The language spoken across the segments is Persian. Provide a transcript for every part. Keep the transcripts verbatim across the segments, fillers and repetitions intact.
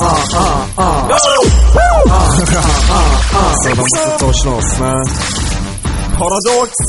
صدام ستاش ناس نه پارادوکس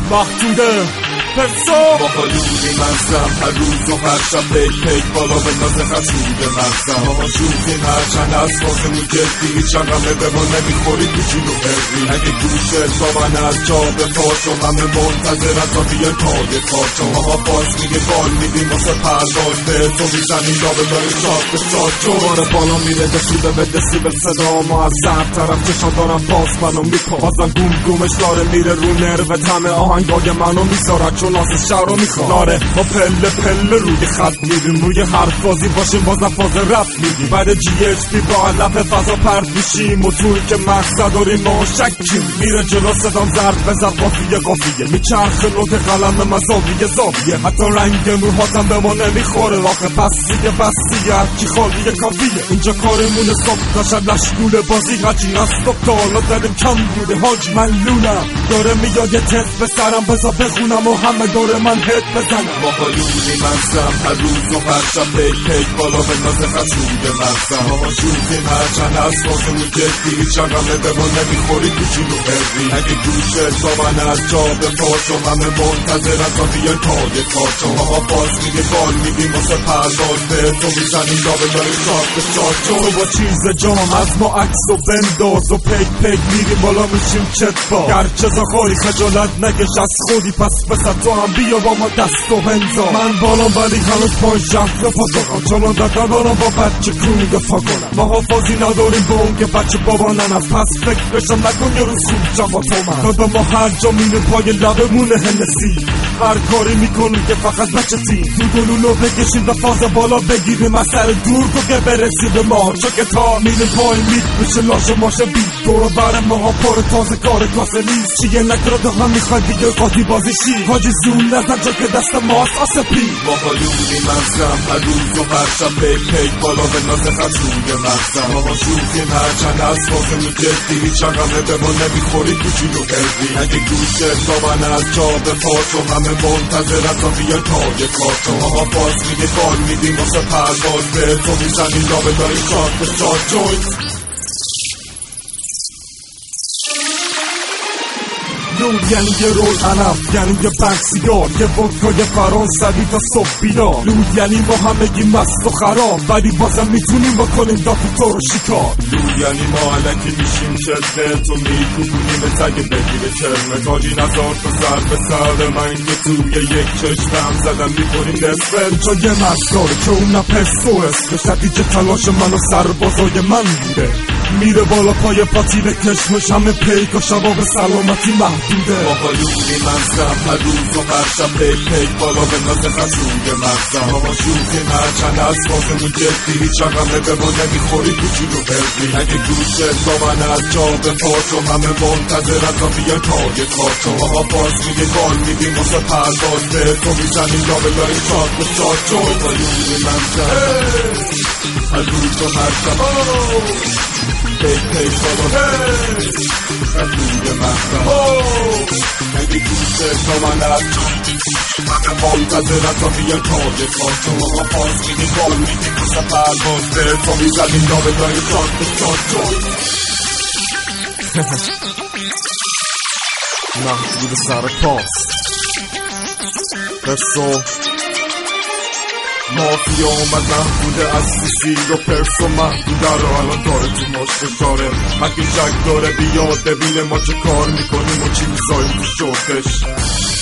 محدوده پرسو با حالوری مغزم هر روز و هر شب پیک پیک بالا به ناز خطوب مغزم آقا شوخیم هرچند از فاسمون جدی چقمه به ما نمیخوری تو جون و هری اگه گوشت با من از جا به پاشو همه منتظرت تا بیان تای پاشو آقا باز میگه بال میدیم واسه پرواز به تو میزنیم لابه داری شاد به شاد جوار بالا میره دسیبه به دسیبه صدا ما از سر طرف چشان دارم باز منو میپازم گوم گومش داره میره رو نرو همه آهنگای منو میذارد چون آسه شهر رو میخواره ما پله پله روی خط میریم روی حرف بازی باشیم بازم فاز رفت میدیم بعد جی اچ پی با علف فضا پرد میشیم و توی که مقصد داریم ما شکیم میره جلو صدام ضرب بزن قافیه قافیه میچرخ نوت قلم مزاویه زاویه حتی رنگ موهاتم به ما نمیخوره آخه پسیه بسیه هرکی خالیه کافیه اینجا کارمونه صبح تاشد لشگول بازی هرچی هست و تا حالا داریم کم بوده حاج من لونم داره میاد یه تست به سرم بزا بخونم و همه داره من هد بزنم با حالوری مغزم هر روز و هر شب پیک پیک بالا به ناز خطوب مغزم آقا شوخیم هرچند از فاسمون جدی چقمه به ما نمیخوری تو جون و هری اگه گوشت با من از جا به پاشو همه منتظرت تا بیان تای پاشو آقا باز میگه بال میدیم واسه پرواز به تو میزنیم لابه داری شاد به شاد تو با چیز جام از ما عکس و بنداز و پیک پیک میریم بالا میشیم چتبا گرچه زخاری خجالت نگش از خودی پس بسد تو هم بیا با ما دست و هنزا من بالام ولی هنوز پای شهر پا دارم چنان داد ندارم با بچه کنگ پا کنم ما حافظی نداریم با اون که بچه بابا ننم پس فکرشم نکن یه روز خوب شم با تو من دادا ما هر جا مینه پای لبمونه هنسی هر کاری میکنیم که فقط بچه تی تو گلولو بکشیم و فاز بالا بگیریم از سر دور که برسی به ما چون که تا میره پای میت بشه لاشه ماشه بیت دورو برم ما ها پر تازه کار کاسه نیست چیه نکرا تو هم میخواد دیگه قاطی بازی شی حاجی زون نزد جا که دست ماست آسپی با حالوری مغزم هر روز و هر شب پیک پیک بالا به ناز خطوب مغزم آقا شوخیم هرچند از فاسمون جدی چقمه به ما نمیخوری تو جون و هری اگه گوشت با من از جا به پاشو همه منتظرت تا بیان تای پاشو آقا باز میگه بال میدیم واسه پرواز به تو میزنیم لابه داری شاد به شاد جویت نور یعنی یه رول عنف یعنی یه بنگ سیگار یه ودکای فرانسوی تا صبح بیدار لود یعنی ما همگی مست و خراب ولی بازم میتونیم بکنیم دافی تو رو شکار لود یعنی ما علکی میشیم چلمه تو میکوبونیم تگ بگیره چلمه تاجی نزار تو سر به سر من که توی یک چشمم زدم میکنیم دسفل چون یه مرد داره که اون نپستو اسمش نتیجه تلاش من و سربازای من بوده میره بالا پای پاتیل کشمش همه پیک و شبا به سلامتی محدوده با حالوری مغزم هر روز و هر شب پیک پیک بالا به ناز خطوب مغزم آقا شوخیم هرچند از فاسمون جدی چقمه به ما نمیخوری تو جون و هری اگه گوشت با من از جا به پاشو همه منتظرت تا بیان تای پاشو آقا باز میگه بال میدیم واسه پرواز به تو میزنیم لابه داری شاد به شاد جو با حالوری مغزم هر روز و هر شب پیک پیک بالا خطوب مغزم اگه گوشت با من از جا همه منتظرت تا بیان تای پاشو آقا باز میگه بال میدیم واسه پرواز به تو میزنیم لابه داری شاد به شاد جو محدود سر پاست پرسو مافیا اومد محدوده از سیسی و پرسو محدوده رو الان داره تو مشت کاره مگه جک داره بیاد ببینه ما چه کار میکنیم و چی میزاییم تو شورتش